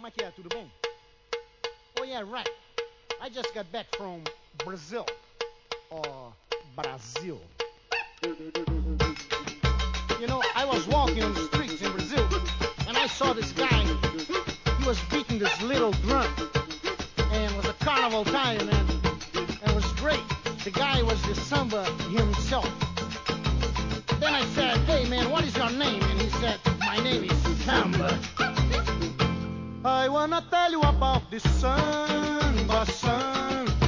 como é que é? Tudo bem? Oh yeah, right. I just got back from Brazil. Or Brazil. You know, I was walking on the streets in Brazil, and I saw this guy. He was beating this little drum, and it was a carnival time, man. And it was great. The guy was the samba himself. Then I said, hey man, what is your name? And he said, my name is Samba. I wanna tell you about the samba song.